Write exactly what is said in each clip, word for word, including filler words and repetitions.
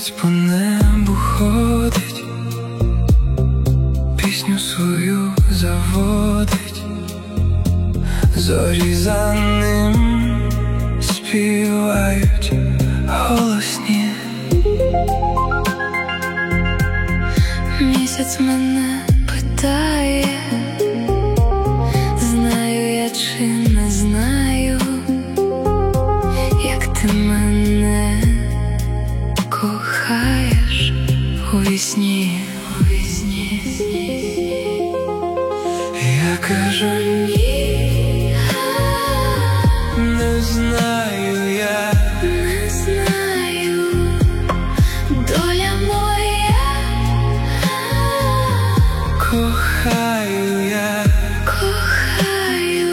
Місяць по небу ходить, пісню свою заводить, зорі за ним співають голосні. Місяць мене питає, знаю я чи не знаю, як ти мене кохаєш у вісні. Я кажу ні, не знаю я, не знаю, доля моя, кохаю я, кохаю.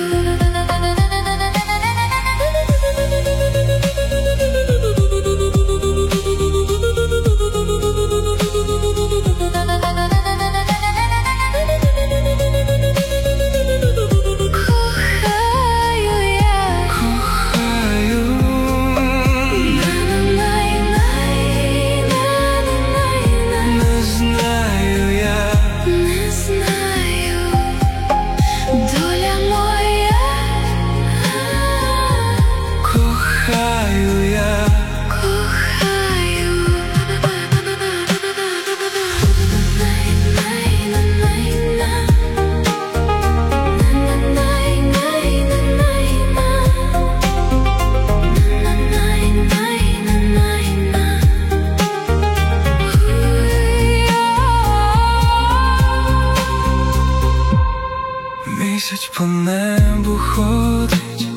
Місяць по небу ходить,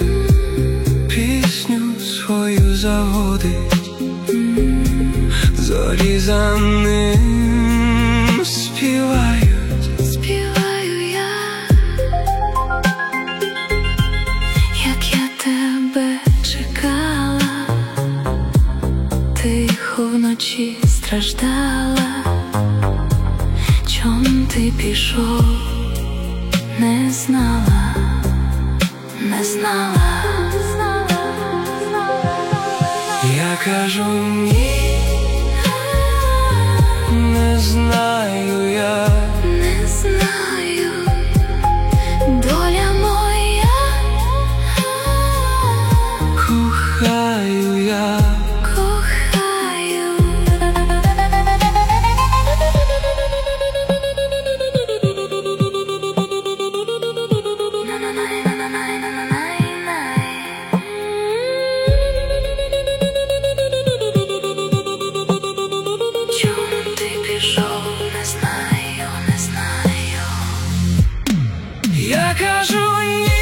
пісню свою заводить, зорі за ним співають, Співаю я, як я тебе чекала, тихо вночі страждала, чом ти пішов, не знала, не знала. Я кажу ні, не знаю я, Не знаю, доля моя, кохаю я, кохаю. Чому ти пішов, не знаю, не знаю. я кажу ні.